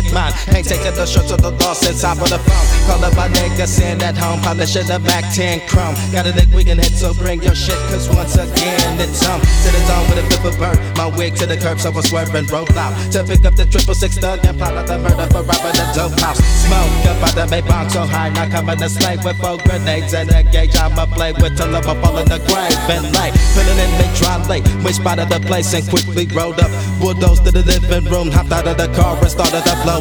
mine. Ain't taking the short to the loss inside of the phone. Call up my nigga, sitting at home, polishing the Mac 10 Chrome. Got a dick we can hit, so bring your shit, cause once again it's on. To the zone with a flip of bird, my wig to the curb, so I swerve and roll out. To pick up the 666 thug and plot out the murder for robbing the dope house. Smoke up out the Maybach so high, now coming to slay with 4 grenades and a gauge. I'ma play with till I fall in the grave and lay. Filling in the dry late, we spotted the place and quickly rolled up. Bulldozed to the living room, hopped out of the car and started to blow